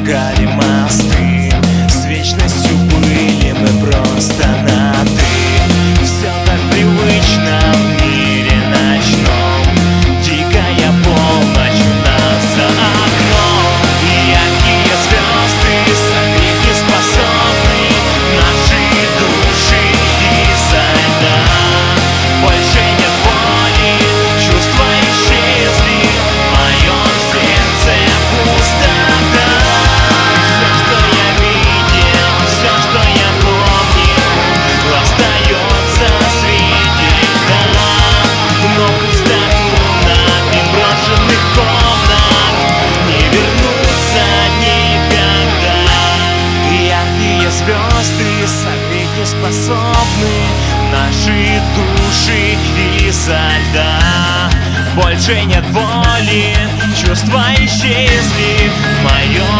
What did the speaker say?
сжигали мосты, с вечностью были мы просто на «ты». Все так привычно в мире ночном, дикая полночь у нас за окном. И яркие звезды согреть не способны наши души изо льда. Больше нет боли, чувства исчезли, в моем сердце пустота. Все, что я видел, все, что я помнил, остается среди льда. Но в пустоту наброшенных комнат не вернуться никогда. Яркие звезды согреть не способны наши души изо льда. Больше нет боли, чувства исчезли, в моем